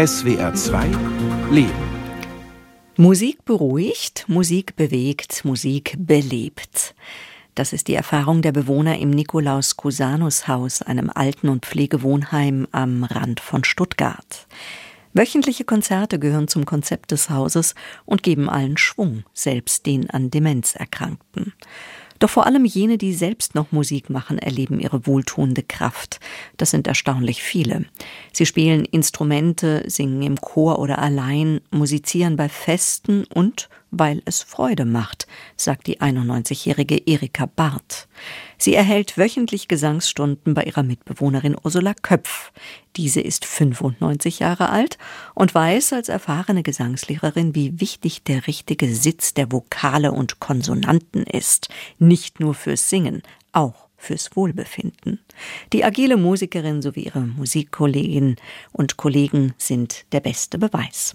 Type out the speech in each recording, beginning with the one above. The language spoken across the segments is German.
SWR 2 Leben. Musik beruhigt, Musik bewegt, Musik belebt. Das ist die Erfahrung der Bewohner im Nikolaus-Cusanus-Haus, einem Alten- und Pflegewohnheim am Rand von Stuttgart. Wöchentliche Konzerte gehören zum Konzept des Hauses und geben allen Schwung, selbst den an Demenz Erkrankten. Doch vor allem jene, die selbst noch Musik machen, erleben ihre wohltuende Kraft. Das sind erstaunlich viele. Sie spielen Instrumente, singen im Chor oder allein, musizieren bei Festen und weil es Freude macht, sagt die 91-jährige Erika Barth. Sie erhält wöchentlich Gesangsstunden bei ihrer Mitbewohnerin Ursula Köpf. Diese ist 95 Jahre alt und weiß als erfahrene Gesangslehrerin, wie wichtig der richtige Sitz der Vokale und Konsonanten ist. Nicht nur fürs Singen, auch fürs Wohlbefinden. Die agile Musikerin sowie ihre Musikkolleginnen und Kollegen sind der beste Beweis.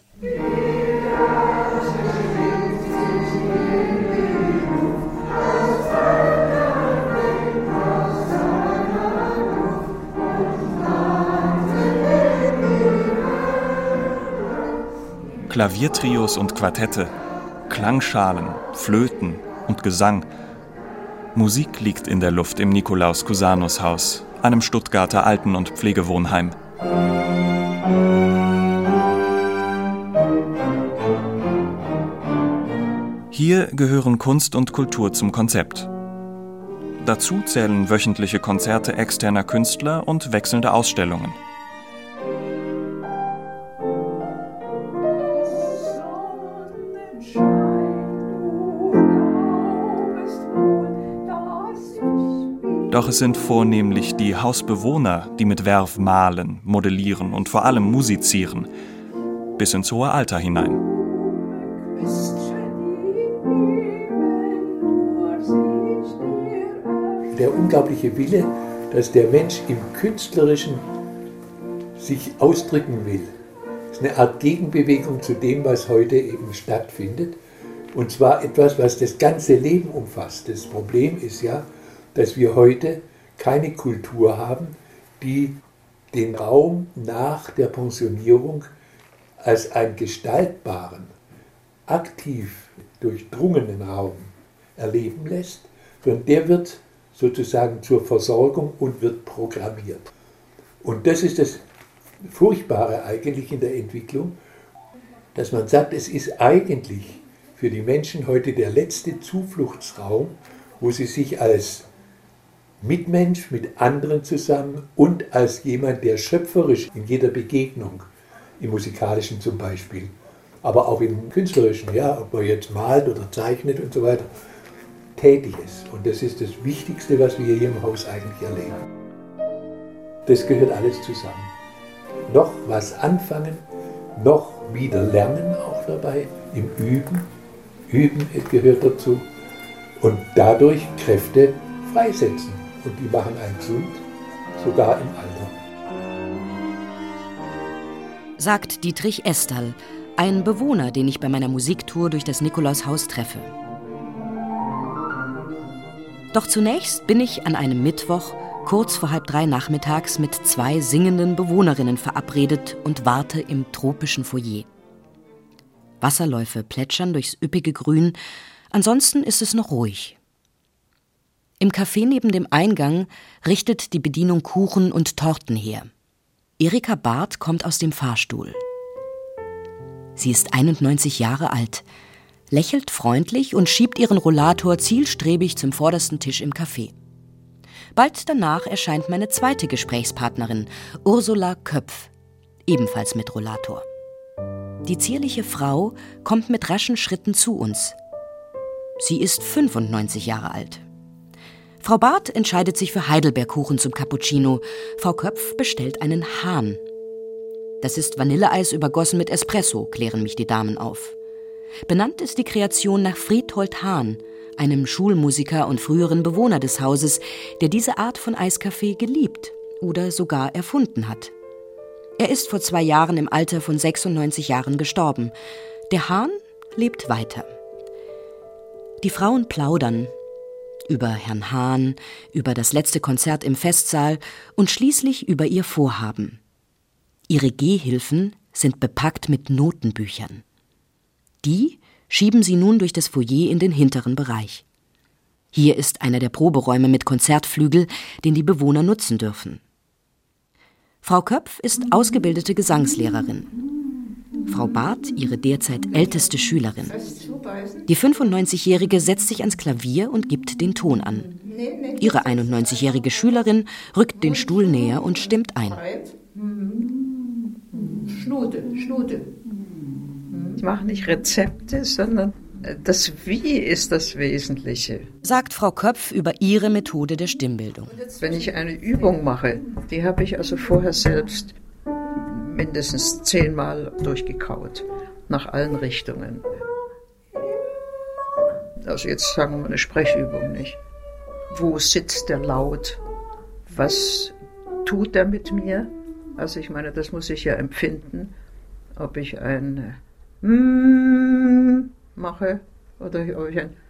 Klaviertrios und Quartette, Klangschalen, Flöten und Gesang. Musik liegt in der Luft im Nikolaus-Cusanus-Haus, einem Stuttgarter Alten- und Pflegewohnheim. Hier gehören Kunst und Kultur zum Konzept. Dazu zählen wöchentliche Konzerte externer Künstler und wechselnde Ausstellungen. Doch es sind vornehmlich die Hausbewohner, die mit Werf malen, modellieren und vor allem musizieren, bis ins hohe Alter hinein. Der unglaubliche Wille, dass der Mensch im Künstlerischen sich ausdrücken will, ist eine Art Gegenbewegung zu dem, was heute eben stattfindet. Und zwar etwas, was das ganze Leben umfasst. Das Problem ist ja, dass wir heute keine Kultur haben, die den Raum nach der Pensionierung als einen gestaltbaren, aktiv durchdrungenen Raum erleben lässt, sondern der wird sozusagen zur Versorgung und wird programmiert. Und das ist das Furchtbare eigentlich in der Entwicklung, dass man sagt, es ist eigentlich für die Menschen heute der letzte Zufluchtsraum, wo sie sich als Mitmensch mit anderen zusammen und als jemand, der schöpferisch in jeder Begegnung, im Musikalischen zum Beispiel, aber auch im Künstlerischen, ja, ob man jetzt malt oder zeichnet und so weiter, tätig ist. Und das ist das Wichtigste, was wir hier im Haus eigentlich erleben. Das gehört alles zusammen. Noch was anfangen, noch wieder lernen auch dabei, im Üben. Üben gehört dazu. Und dadurch Kräfte freisetzen. Und die machen einen gesund, sogar im Alter. Sagt Dietrich Estal, ein Bewohner, den ich bei meiner Musiktour durch das Nikolaushaus treffe. Doch zunächst bin ich an einem Mittwoch, kurz vor 2:30 nachmittags, mit 2 singenden Bewohnerinnen verabredet und warte im tropischen Foyer. Wasserläufe plätschern durchs üppige Grün, ansonsten ist es noch ruhig. Im Café neben dem Eingang richtet die Bedienung Kuchen und Torten her. Erika Barth kommt aus dem Fahrstuhl. Sie ist 91 Jahre alt, lächelt freundlich und schiebt ihren Rollator zielstrebig zum vordersten Tisch im Café. Bald danach erscheint meine zweite Gesprächspartnerin, Ursula Köpf, ebenfalls mit Rollator. Die zierliche Frau kommt mit raschen Schritten zu uns. Sie ist 95 Jahre alt. Frau Barth entscheidet sich für Heidelbeerkuchen zum Cappuccino. Frau Köpf bestellt einen Hahn. Das ist Vanilleeis übergossen mit Espresso, klären mich die Damen auf. Benannt ist die Kreation nach Friedhold Hahn, einem Schulmusiker und früheren Bewohner des Hauses, der diese Art von Eiskaffee geliebt oder sogar erfunden hat. Er ist vor 2 Jahren im Alter von 96 Jahren gestorben. Der Hahn lebt weiter. Die Frauen plaudern über Herrn Hahn, über das letzte Konzert im Festsaal und schließlich über ihr Vorhaben. Ihre Gehhilfen sind bepackt mit Notenbüchern. Die schieben sie nun durch das Foyer in den hinteren Bereich. Hier ist einer der Proberäume mit Konzertflügel, den die Bewohner nutzen dürfen. Frau Köpf ist ausgebildete Gesangslehrerin. Frau Barth, ihre derzeit älteste Schülerin. Die 95-Jährige setzt sich ans Klavier und gibt den Ton an. Ihre 91-jährige Schülerin rückt den Stuhl näher und stimmt ein. Schnute. Ich mache nicht Rezepte, sondern das Wie ist das Wesentliche. Sagt Frau Köpf über ihre Methode der Stimmbildung. Wenn ich eine Übung mache, die habe ich also vorher selbst mindestens 10-mal durchgekaut, nach allen Richtungen. Also jetzt sagen wir mal eine Sprechübung, nicht? Wo sitzt der Laut? Was tut er mit mir? Also ich meine, das muss ich ja empfinden, ob ich ein mache oder ob ich ein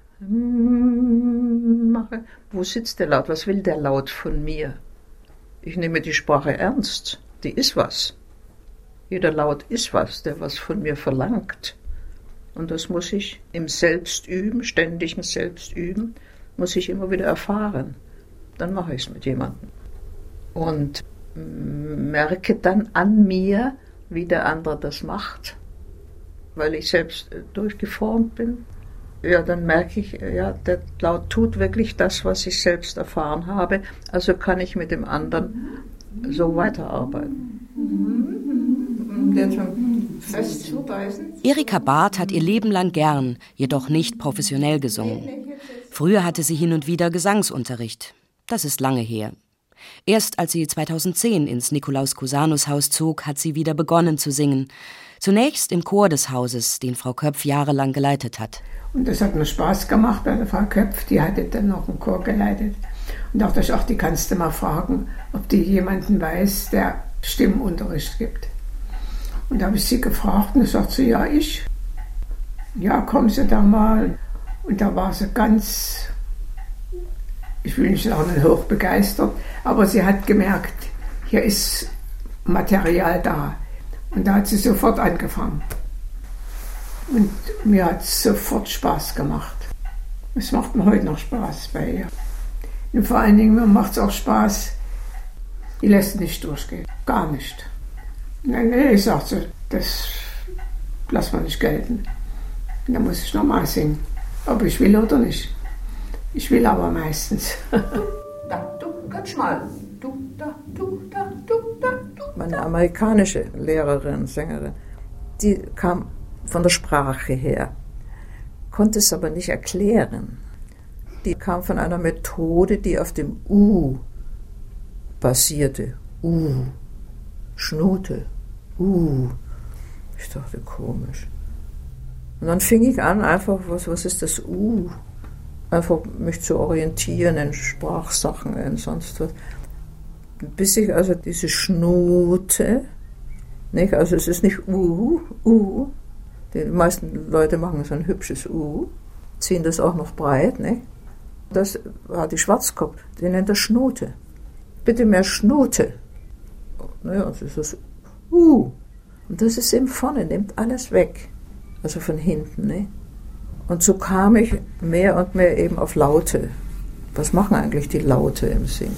mache. Wo sitzt der Laut? Was will der Laut von mir? Ich nehme die Sprache ernst. Die ist was. Jeder Laut ist was, der was von mir verlangt. Und das muss ich im Selbstüben, ständigen Selbstüben, muss ich immer wieder erfahren. Dann mache ich es mit jemandem. Und merke dann an mir, wie der andere das macht. Weil ich selbst durchgeformt bin. Ja, dann merke ich, ja, der Laut tut wirklich das, was ich selbst erfahren habe. Also kann ich mit dem anderen so weiterarbeiten. Erika Barth hat ihr Leben lang gern, jedoch nicht professionell gesungen. Früher hatte sie hin und wieder Gesangsunterricht. Das ist lange her. Erst als sie 2010 ins Nikolaus-Cusanus-Haus zog, hat sie wieder begonnen zu singen. Zunächst im Chor des Hauses, den Frau Köpf jahrelang geleitet hat. Und das hat mir Spaß gemacht bei der Frau Köpf, die hatte dann noch einen Chor geleitet. Und dachte ich, ach, die kannst du mal fragen, ob die jemanden weiß, der Stimmunterricht gibt. Und da habe ich sie gefragt und sagte sie, ja, ich. Ja, kommen Sie da mal. Und da war sie ganz, ich will nicht sagen, hoch begeistert, aber sie hat gemerkt, hier ist Material da. Und da hat sie sofort angefangen. Und mir hat es sofort Spaß gemacht. Es macht mir heute noch Spaß bei ihr. Und vor allen Dingen, mir macht es auch Spaß, die lässt nicht durchgehen. Gar nicht. Nee, sagt sie, das lass man nicht gelten. Und dann muss ich nochmal singen. Ob ich will oder nicht. Ich will aber meistens. Ganz schmal. Meine amerikanische Lehrerin, Sängerin, die kam von der Sprache her, konnte es aber nicht erklären. Die kam von einer Methode, die auf dem U basierte. Schnute. Ich dachte, komisch. Und dann fing ich an, einfach, was ist das U? Einfach mich zu orientieren in Sprachsachen, in sonst was. Bis ich also diese Schnute, nicht? Also es ist nicht die meisten Leute machen so ein hübsches ziehen das auch noch breit, nicht? Das war die Schwarzkopf, die nennt das Schnute. Bitte mehr Schnute. Naja, das ist das Und das ist eben vorne, nimmt alles weg. Also von hinten, ne? Und so kam ich mehr und mehr eben auf Laute. Was machen eigentlich die Laute im Singen?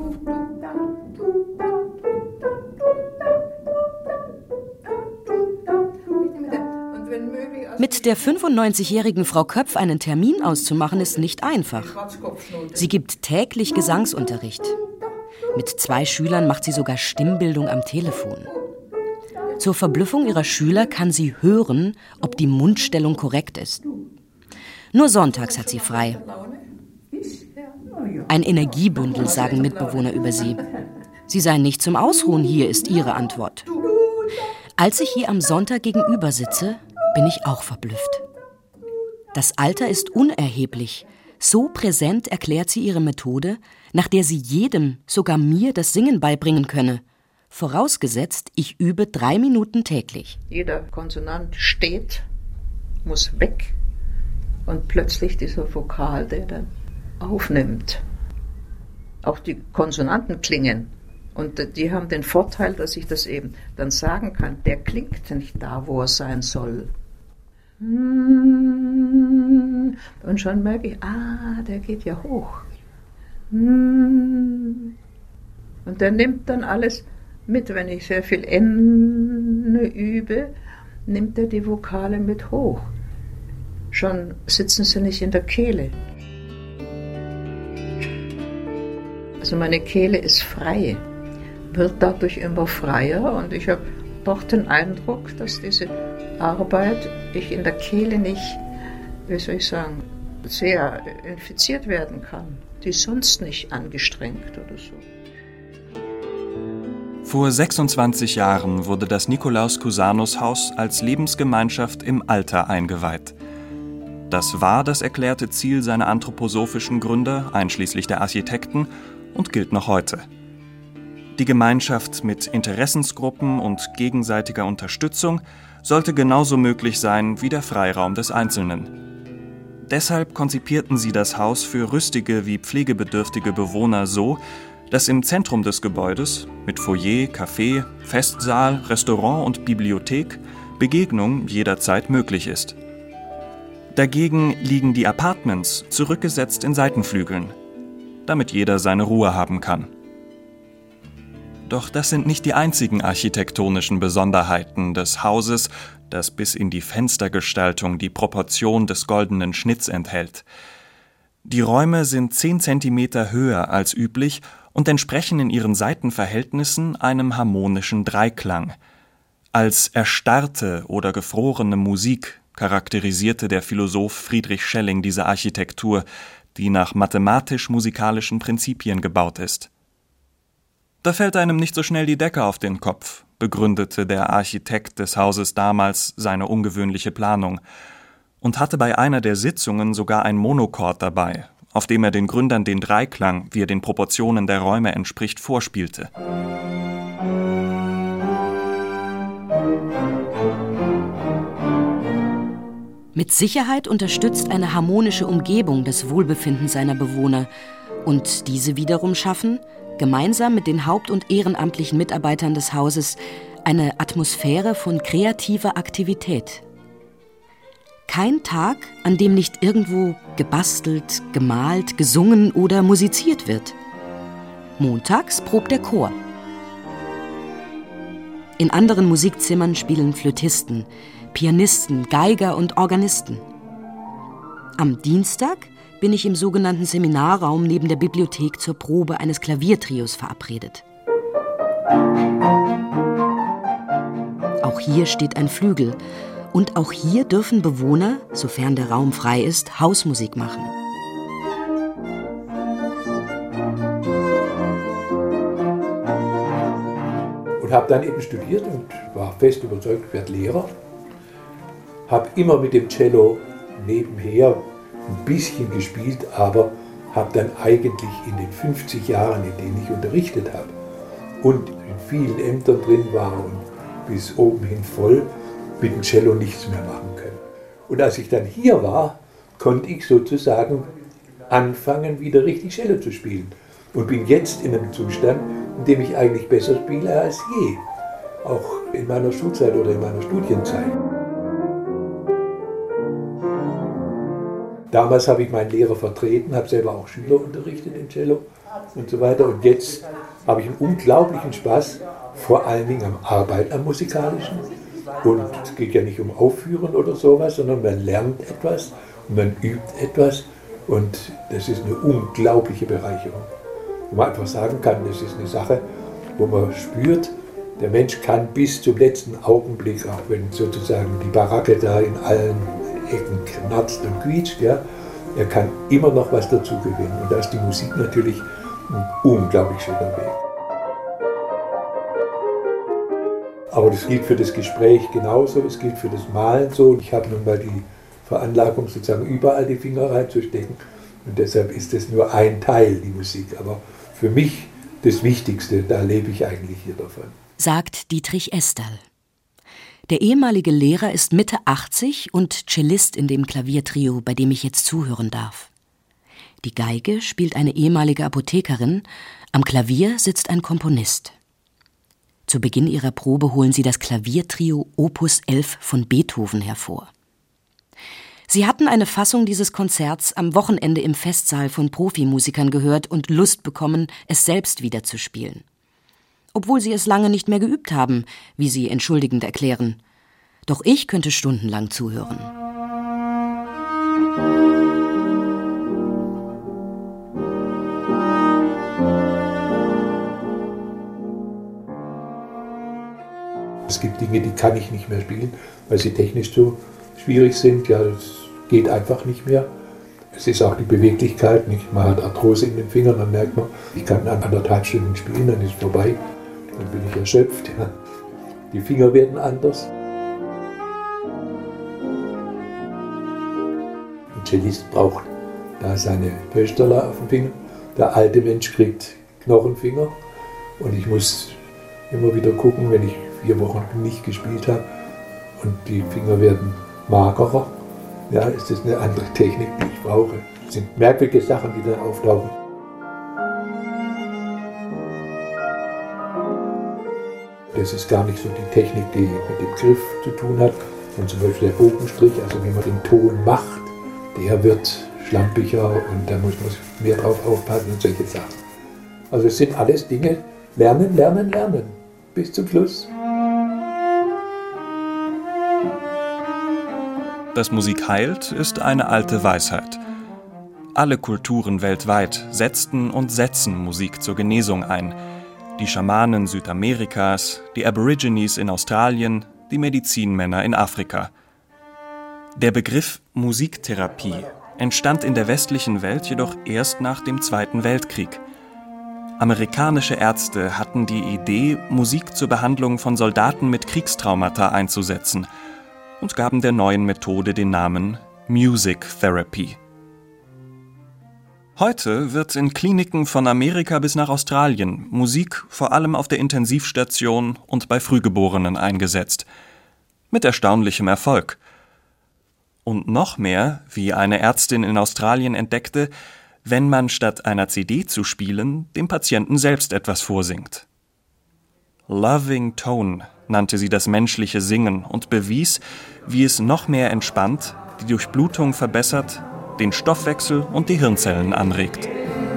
Mit der 95-jährigen Frau Köpf einen Termin auszumachen, ist nicht einfach. Sie gibt täglich Gesangsunterricht. Mit 2 Schülern macht sie sogar Stimmbildung am Telefon. Zur Verblüffung ihrer Schüler kann sie hören, ob die Mundstellung korrekt ist. Nur sonntags hat sie frei. Ein Energiebündel, sagen Mitbewohner über sie. Sie seien nicht zum Ausruhen, hier ist ihre Antwort. Als ich ihr am Sonntag gegenüber sitze, bin ich auch verblüfft. Das Alter ist unerheblich. So präsent erklärt sie ihre Methode, nach der sie jedem, sogar mir, das Singen beibringen könne. Vorausgesetzt, ich übe 3 Minuten täglich. Jeder Konsonant steht, muss weg und plötzlich dieser Vokal, der dann aufnimmt. Auch die Konsonanten klingen Und die haben den Vorteil, dass ich das eben dann sagen kann, der klingt nicht da, wo er sein soll. Und schon merke ich, der geht ja hoch. Und der nimmt dann alles mit. Wenn ich sehr viel N übe, nimmt er die Vokale mit hoch. Schon sitzen sie nicht in der Kehle. Also meine Kehle ist frei, wird dadurch immer freier und ich habe doch den Eindruck, dass diese Arbeit ich in der Kehle nicht, wie soll ich sagen, sehr infiziert werden kann. Die ist sonst nicht angestrengt oder so. Vor 26 Jahren wurde das Nikolaus-Cusanus-Haus als Lebensgemeinschaft im Alter eingeweiht. Das war das erklärte Ziel seiner anthroposophischen Gründer, einschließlich der Architekten, und gilt noch heute. Die Gemeinschaft mit Interessensgruppen und gegenseitiger Unterstützung sollte genauso möglich sein wie der Freiraum des Einzelnen. Deshalb konzipierten sie das Haus für rüstige wie pflegebedürftige Bewohner so, dass im Zentrum des Gebäudes mit Foyer, Café, Festsaal, Restaurant und Bibliothek Begegnung jederzeit möglich ist. Dagegen liegen die Apartments zurückgesetzt in Seitenflügeln, damit jeder seine Ruhe haben kann. Doch das sind nicht die einzigen architektonischen Besonderheiten des Hauses, das bis in die Fenstergestaltung die Proportion des goldenen Schnitts enthält. Die Räume sind 10 Zentimeter höher als üblich und entsprechen in ihren Seitenverhältnissen einem harmonischen Dreiklang. Als erstarrte oder gefrorene Musik charakterisierte der Philosoph Friedrich Schelling diese Architektur, die nach mathematisch-musikalischen Prinzipien gebaut ist. Da fällt einem nicht so schnell die Decke auf den Kopf, begründete der Architekt des Hauses damals seine ungewöhnliche Planung und hatte bei einer der Sitzungen sogar ein Monochord dabei, auf dem er den Gründern den Dreiklang, wie er den Proportionen der Räume entspricht, vorspielte. Mit Sicherheit unterstützt eine harmonische Umgebung das Wohlbefinden seiner Bewohner und diese wiederum schaffen, gemeinsam mit den haupt- und ehrenamtlichen Mitarbeitern des Hauses, eine Atmosphäre von kreativer Aktivität. Kein Tag, an dem nicht irgendwo gebastelt, gemalt, gesungen oder musiziert wird. Montags probt der Chor. In anderen Musikzimmern spielen Flötisten, Pianisten, Geiger und Organisten. Am Dienstag bin ich im sogenannten Seminarraum neben der Bibliothek zur Probe eines Klaviertrios verabredet. Auch hier steht ein Flügel und auch hier dürfen Bewohner, sofern der Raum frei ist, Hausmusik machen. Und habe dann eben studiert und war fest überzeugt, ich werde Lehrer. Habe immer mit dem Cello nebenher ein bisschen gespielt, aber habe dann eigentlich in den 50 Jahren, in denen ich unterrichtet habe und in vielen Ämtern drin war und bis oben hin voll, mit dem Cello nichts mehr machen können. Und als ich dann hier war, konnte ich sozusagen anfangen, wieder richtig Cello zu spielen. Und bin jetzt in einem Zustand, in dem ich eigentlich besser spiele als je. Auch in meiner Schulzeit oder in meiner Studienzeit. Damals habe ich meinen Lehrer vertreten, habe selber auch Schüler unterrichtet in Cello und so weiter. Und jetzt habe ich einen unglaublichen Spaß, vor allen Dingen am Arbeiten, am Musikalischen. Und es geht ja nicht um Aufführen oder sowas, sondern man lernt etwas und man übt etwas. Und das ist eine unglaubliche Bereicherung. Wo man einfach sagen kann, das ist eine Sache, wo man spürt, der Mensch kann bis zum letzten Augenblick, auch wenn sozusagen die Baracke da in allen Ecken knarzt und quietscht, ja, er kann immer noch was dazu gewinnen. Und da ist die Musik natürlich ein unglaublich schöner Weg. Aber das gilt für das Gespräch genauso, es gilt für das Malen so. Ich habe nun mal die Veranlagung, sozusagen überall die Finger reinzustecken. Und deshalb ist das nur ein Teil, die Musik. Aber für mich das Wichtigste, da lebe ich eigentlich hier davon. Sagt Dietrich Esterl. Der ehemalige Lehrer ist Mitte 80 und Cellist in dem Klaviertrio, bei dem ich jetzt zuhören darf. Die Geige spielt eine ehemalige Apothekerin, am Klavier sitzt ein Komponist. Zu Beginn ihrer Probe holen sie das Klaviertrio Opus 11 von Beethoven hervor. Sie hatten eine Fassung dieses Konzerts am Wochenende im Festsaal von Profimusikern gehört und Lust bekommen, es selbst wieder zu spielen. Obwohl sie es lange nicht mehr geübt haben, wie sie entschuldigend erklären. Doch ich könnte stundenlang zuhören. Es gibt Dinge, die kann ich nicht mehr spielen, weil sie technisch so schwierig sind. Ja, es geht einfach nicht mehr. Es ist auch die Beweglichkeit, nicht? Man hat Arthrose in den Fingern, dann merkt man, ich kann 1,5 Stunden spielen, dann ist es vorbei. Dann bin ich erschöpft. Ja. Die Finger werden anders. Ein Cellist braucht da seine Pösterler auf dem Finger. Der alte Mensch kriegt Knochenfinger. Und ich muss immer wieder gucken, wenn ich 4 Wochen nicht gespielt habe und die Finger werden magerer. Ja, ist das eine andere Technik, die ich brauche. Das sind merkwürdige Sachen, die dann auftauchen. Das ist gar nicht so die Technik, die mit dem Griff zu tun hat. Und zum Beispiel der Bogenstrich, also wie man den Ton macht, der wird schlampiger und da muss man mehr drauf aufpassen und solche Sachen. Also es sind alles Dinge, lernen, lernen, lernen. Bis zum Schluss. Dass Musik heilt, ist eine alte Weisheit. Alle Kulturen weltweit setzten und setzen Musik zur Genesung ein. Die Schamanen Südamerikas, die Aborigines in Australien, die Medizinmänner in Afrika. Der Begriff Musiktherapie entstand in der westlichen Welt jedoch erst nach dem Zweiten Weltkrieg. Amerikanische Ärzte hatten die Idee, Musik zur Behandlung von Soldaten mit Kriegstraumata einzusetzen und gaben der neuen Methode den Namen Music Therapy. Heute wird in Kliniken von Amerika bis nach Australien Musik vor allem auf der Intensivstation und bei Frühgeborenen eingesetzt. Mit erstaunlichem Erfolg. Und noch mehr, wie eine Ärztin in Australien entdeckte, wenn man statt einer CD zu spielen, dem Patienten selbst etwas vorsingt. Loving Tone nannte sie das menschliche Singen und bewies, wie es noch mehr entspannt, die Durchblutung verbessert, den Stoffwechsel und die Hirnzellen anregt.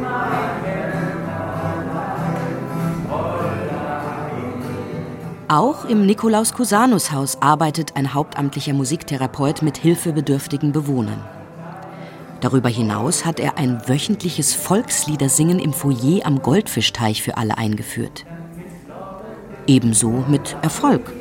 Auch im Nikolaus-Cusanus-Haus arbeitet ein hauptamtlicher Musiktherapeut mit hilfebedürftigen Bewohnern. Darüber hinaus hat er ein wöchentliches Volksliedersingen im Foyer am Goldfischteich für alle eingeführt. Ebenso mit Erfolg.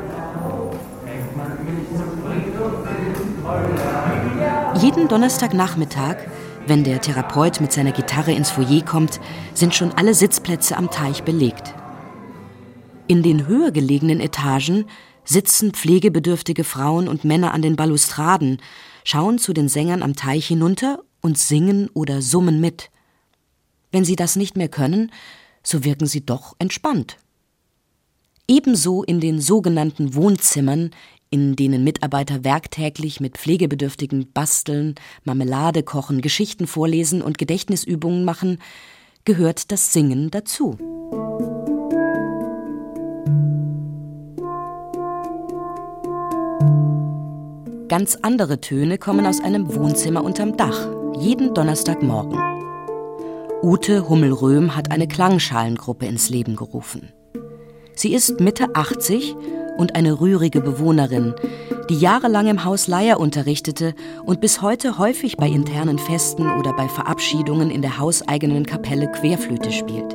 Jeden Donnerstagnachmittag, wenn der Therapeut mit seiner Gitarre ins Foyer kommt, sind schon alle Sitzplätze am Teich belegt. In den höher gelegenen Etagen sitzen pflegebedürftige Frauen und Männer an den Balustraden, schauen zu den Sängern am Teich hinunter und singen oder summen mit. Wenn sie das nicht mehr können, so wirken sie doch entspannt. Ebenso in den sogenannten Wohnzimmern, in denen Mitarbeiter werktäglich mit Pflegebedürftigen basteln, Marmelade kochen, Geschichten vorlesen und Gedächtnisübungen machen, gehört das Singen dazu. Ganz andere Töne kommen aus einem Wohnzimmer unterm Dach, jeden Donnerstagmorgen. Ute Hummel-Röhm hat eine Klangschalengruppe ins Leben gerufen. Sie ist Mitte 80 und eine rührige Bewohnerin, die jahrelang im Haus Leier unterrichtete und bis heute häufig bei internen Festen oder bei Verabschiedungen in der hauseigenen Kapelle Querflöte spielt.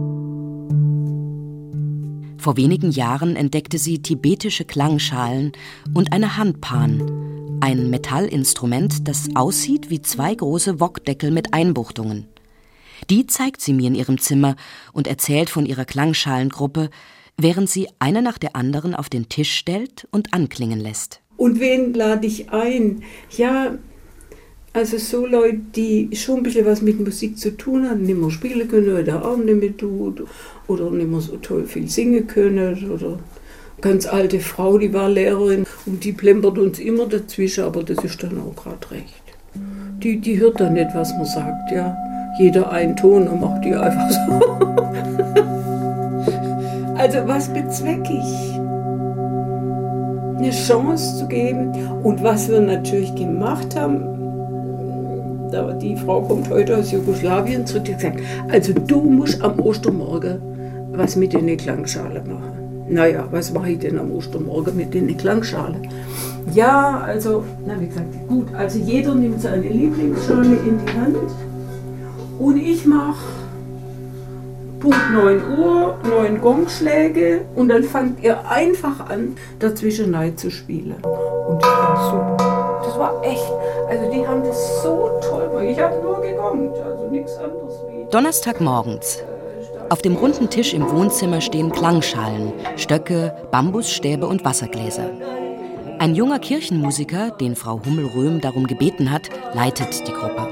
Vor wenigen Jahren entdeckte sie tibetische Klangschalen und eine Handpan, ein Metallinstrument, das aussieht wie 2 große Wokdeckel mit Einbuchtungen. Die zeigt sie mir in ihrem Zimmer und erzählt von ihrer Klangschalengruppe, während sie eine nach der anderen auf den Tisch stellt und anklingen lässt. Und wen lade ich ein? Ja, also so Leute, die schon ein bisschen was mit Musik zu tun haben, nicht mehr spielen können oder auch nicht mehr tun oder nicht mehr so toll viel singen können oder eine ganz alte Frau, die war Lehrerin und die plempert uns immer dazwischen, aber das ist dann auch gerade recht. die hört doch nicht, was man sagt, ja. Jeder einen Ton und macht die einfach so. Also was bezwecke ich? Eine Chance zu geben. Und was wir natürlich gemacht haben, die Frau kommt heute aus Jugoslawien zurück, die hat gesagt, also du musst am Ostermorgen was mit in die Klangschale machen. Naja, was mache ich denn am Ostermorgen mit in die Klangschale? Ja, also, wie gesagt, gut, also jeder nimmt seine Lieblingsschale in die Hand und ich mache Punkt 9 Uhr, 9 Gongschläge und dann fangt ihr einfach an, dazwischen rein zu spielen. Und das war super. Das war echt, also die haben das so toll gemacht. Ich habe nur gegongt, also nichts anderes wie... Donnerstagmorgens. Auf dem runden Tisch im Wohnzimmer stehen Klangschalen, Stöcke, Bambusstäbe und Wassergläser. Ein junger Kirchenmusiker, den Frau Hummel-Röhm darum gebeten hat, leitet die Gruppe.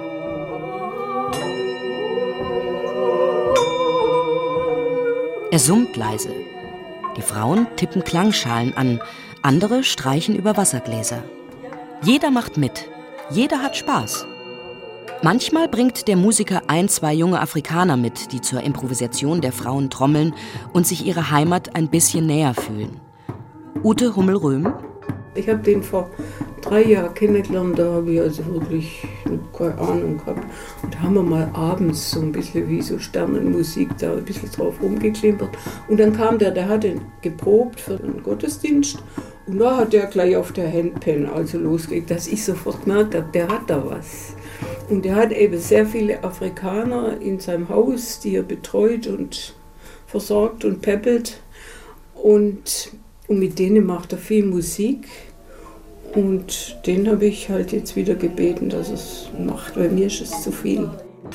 Er summt leise. Die Frauen tippen Klangschalen an, andere streichen über Wassergläser. Jeder macht mit, jeder hat Spaß. Manchmal bringt der Musiker 1, 2 junge Afrikaner mit, die zur Improvisation der Frauen trommeln und sich ihre Heimat ein bisschen näher fühlen. Ute Hummel-Röhm. Ich habe den vor 3 Jahren kennengelernt, da habe ich also wirklich keine Ahnung gehabt. Und da haben wir mal abends so ein bisschen wie so Sternenmusik da ein bisschen drauf rumgeklimpert. Und dann kam der hatte geprobt für den Gottesdienst. Und da hat der gleich auf der Handpan also losgelegt, dass ich sofort gemerkt habe, der hat da was. Und er hat eben sehr viele Afrikaner in seinem Haus, die er betreut und versorgt und peppelt. Und mit denen macht er viel Musik. Und den habe ich halt jetzt wieder gebeten, dass er es macht, weil mir ist es zu viel.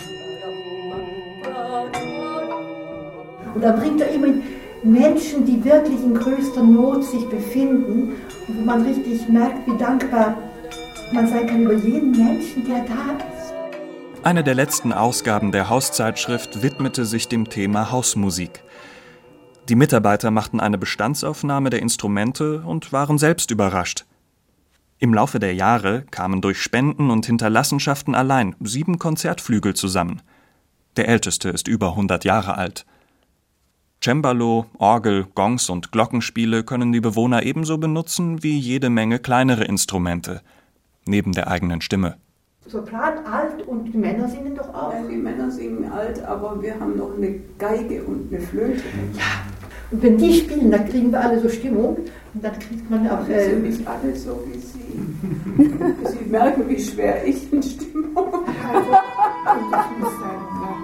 Und da bringt er immer Menschen, die wirklich in größter Not sich befinden und wo man richtig merkt, wie dankbar man sein kann über jeden Menschen, der da ist. Eine der letzten Ausgaben der Hauszeitschrift widmete sich dem Thema Hausmusik. Die Mitarbeiter machten eine Bestandsaufnahme der Instrumente und waren selbst überrascht. Im Laufe der Jahre kamen durch Spenden und Hinterlassenschaften allein 7 Konzertflügel zusammen. Der älteste ist über 100 Jahre alt. Cembalo, Orgel, Gongs und Glockenspiele können die Bewohner ebenso benutzen wie jede Menge kleinere Instrumente, neben der eigenen Stimme. Sopran, alt und die Männer singen doch auch. Ja, die Männer singen alt, aber wir haben noch eine Geige und eine Flöte. Ja, und wenn die spielen, dann kriegen wir alle so Stimmung und dann kriegt man auch... sind nicht alle so wie Sie. Sie merken, wie schwer ich in Stimmung habe. Ich muss sagen,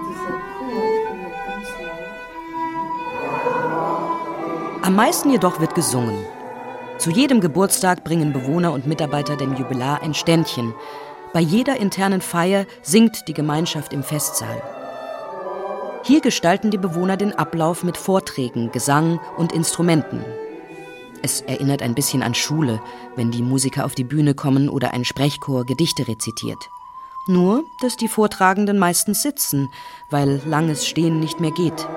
Am meisten jedoch wird gesungen. Zu jedem Geburtstag bringen Bewohner und Mitarbeiter dem Jubilar ein Ständchen. Bei jeder internen Feier singt die Gemeinschaft im Festsaal. Hier gestalten die Bewohner den Ablauf mit Vorträgen, Gesang und Instrumenten. Es erinnert ein bisschen an Schule, wenn die Musiker auf die Bühne kommen oder ein Sprechchor Gedichte rezitiert. Nur, dass die Vortragenden meistens sitzen, weil langes Stehen nicht mehr geht.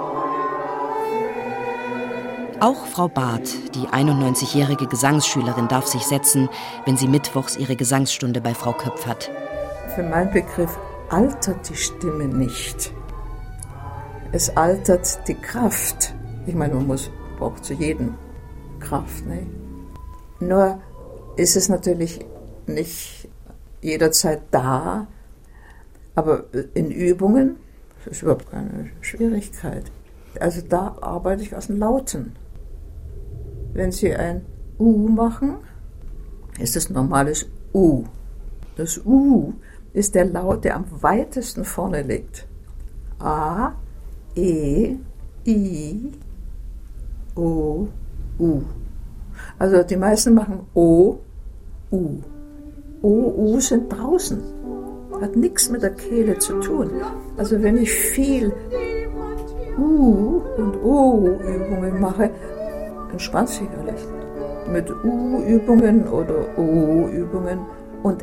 Auch Frau Barth, die 91-jährige Gesangsschülerin, darf sich setzen, wenn sie mittwochs ihre Gesangsstunde bei Frau Köpf hat. Für meinen Begriff altert die Stimme nicht. Es altert die Kraft. Ich meine, braucht zu jedem Kraft. Ne? Nur ist es natürlich nicht jederzeit da, aber in Übungen das ist überhaupt keine Schwierigkeit. Also da arbeite ich aus den Lauten. Wenn Sie ein U machen, ist es normales U. Das U ist der Laut, der am weitesten vorne liegt. A, E, I, O, U. Also die meisten machen O, U. O, U sind draußen. Hat nichts mit der Kehle zu tun. Also wenn ich viel U- und O-Übungen mache, entspannt sicherlich. Mit U-Übungen oder O-Übungen und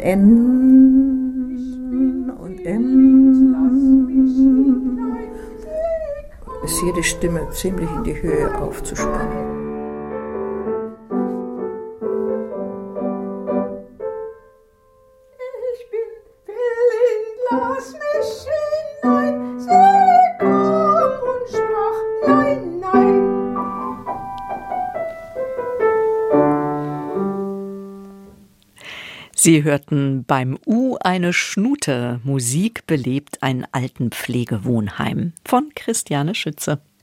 N und M ist jede Stimme ziemlich in die Höhe aufzuspannen. Ich bin Sie hörten beim U eine Schnute. Musik belebt ein Altenpflegewohnheim von Christiane Schütze.